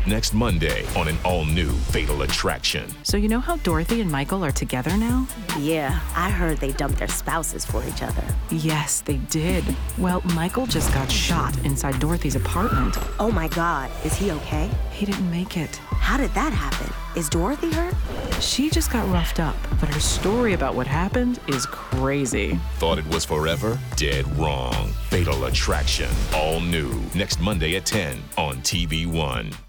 Next Monday on an all-new Fatal Attraction. So you know how Dorothy and Michael are together now? Yeah, I heard they dumped their spouses for each other. Yes, they did. Well, Michael just got shot inside Dorothy's apartment. Oh my God, is he okay? He didn't make it. How did that happen? Is Dorothy hurt? She just got roughed up, but her story about what happened is crazy. Thought it was forever? Dead wrong. Fatal Attraction. All new. Next Monday at 10 on TV1.